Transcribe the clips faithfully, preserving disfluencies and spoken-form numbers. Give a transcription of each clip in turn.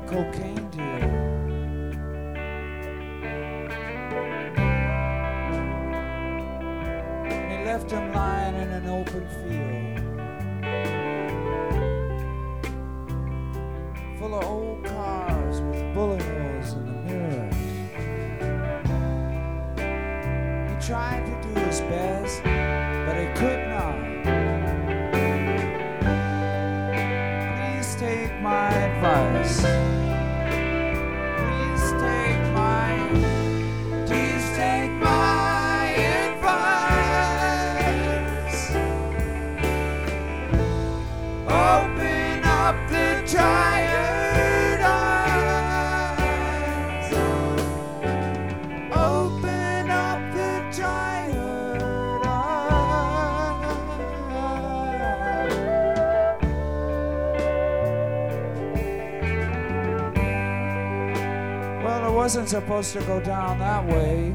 cocaine dealer. And he left him lying in an open field, full of old cars with bullet holes in the mirrors. He tried to do his best, but he could not. Please take my advice. Please take my, please take my advice. Open up the tired eyes. Open up the tired eyes. Well, it wasn't supposed to go down that way.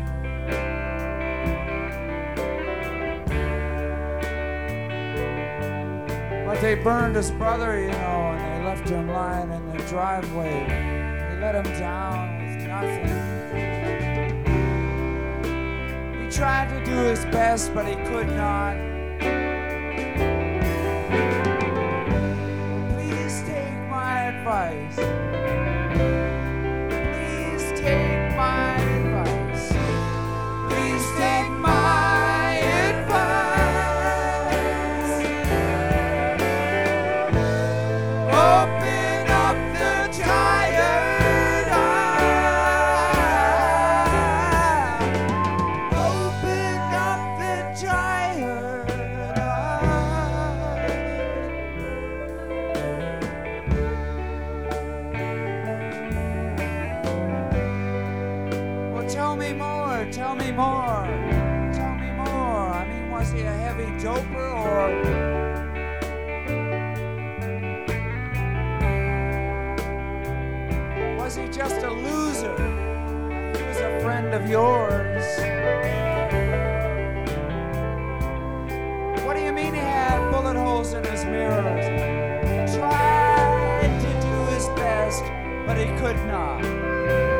But they burned his brother, you know, and they left him lying in the driveway. They let him down with nothing. He tried to do his best, but he could not. Please take my advice. Please take my advice. Please take my advice. Open up the tired eye. Open up the tired eye. Well, tell me more, tell me more, tell me more. I mean, was he a heavy doper or... Was he just a loser? He was a friend of yours. What do you mean he had bullet holes in his mirrors? He tried to do his best, but he could not.